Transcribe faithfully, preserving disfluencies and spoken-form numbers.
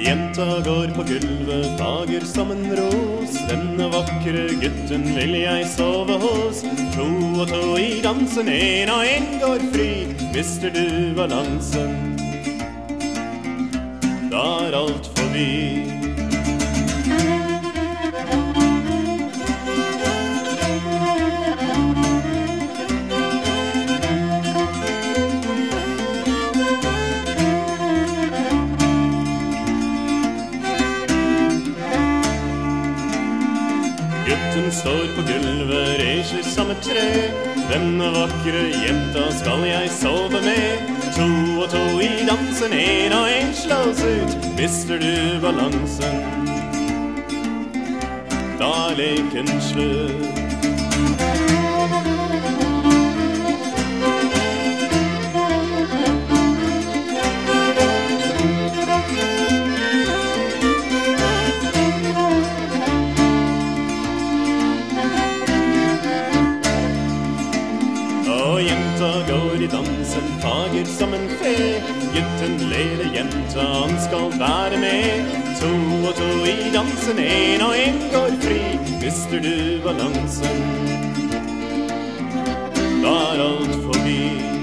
Jenta går på gulvet, fager som en ros. Denne vakre gutten vil jeg sove hos. To og to i dansen, en og en går fri. Mister du balansen, da er alt forbi. Gutten står på gulvet, reiser som et tre. Denne vakre jenta skal jeg sove med. To og to i dansen, en og en slås ut. Mister du balansen, da er leken slutt. Og jenta går i dansen, fager som en fe. Gutten leder jenta, han skal være med. To og to i dansen, en og en går fri. Mister du balansen, da er alt forbi.